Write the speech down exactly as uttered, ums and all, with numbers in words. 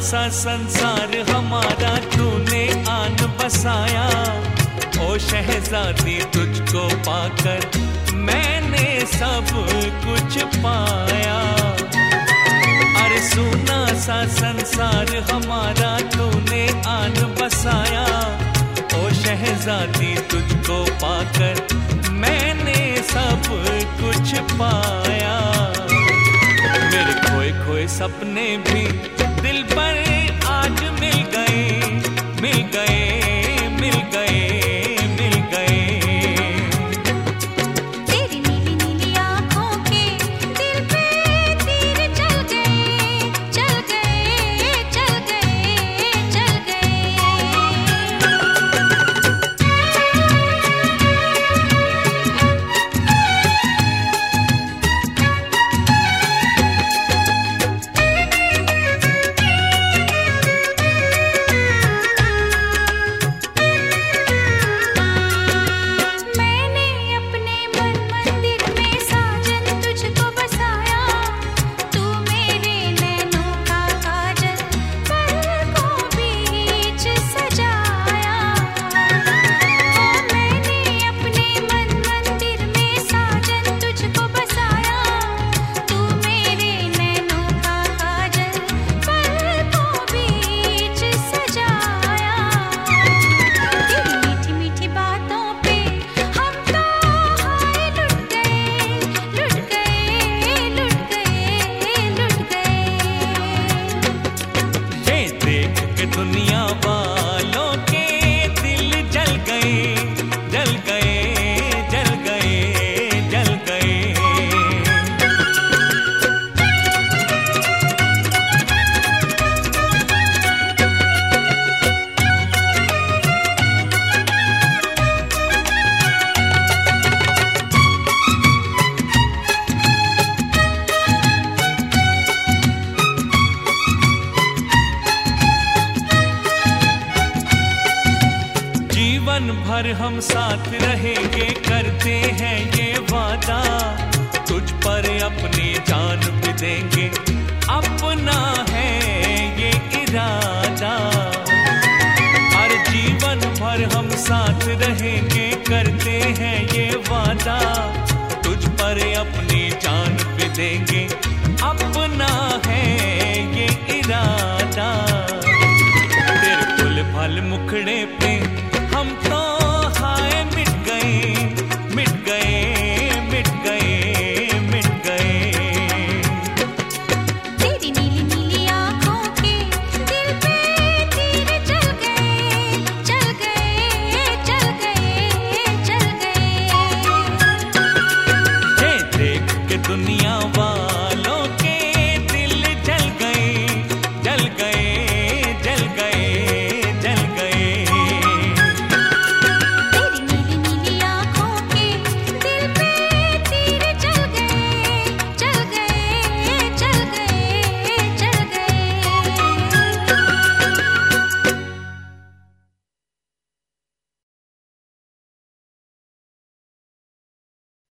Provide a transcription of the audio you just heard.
सा संसार हमारा तूने आन बसाया। ओ शहजादी तुझको पाकर मैंने सब कुछ पाया। अरे सुना सा संसार हमारा तूने आन बसाया। ओ शहजादी तुझको पाकर मैंने सब कुछ पाया। मेरे खोए खोए सपने भी दिल पर आज मिल गए, मिल गए, मिल गए, मिल गए। तेरी नीली नीली आँखों के दिल पे तीर चल गए, चल गए, चल गए, चल गए। दुनिया वालों के दिल जल गए, जल गए, जल गए, जल गए। जीवन भर हम साथ रहेंगे करते हैं ये वादा। तुझ पर अपनी जान भी देंगे अपना है ये इरादा। हर जीवन भर हम साथ रहेंगे करते हैं ये वादा। तुझ पर अपनी जान भी देंगे अपना है ये इरादा। तेरे फूल फल मुखड़े पे हम तो हाय मिट गए, मिट गए, मिट गए, मिट गए। तेरी नीली नीली आँखों के दिल पे तीर चल गए, चल गए, चल गए, चल गए। ये देख के दुनिया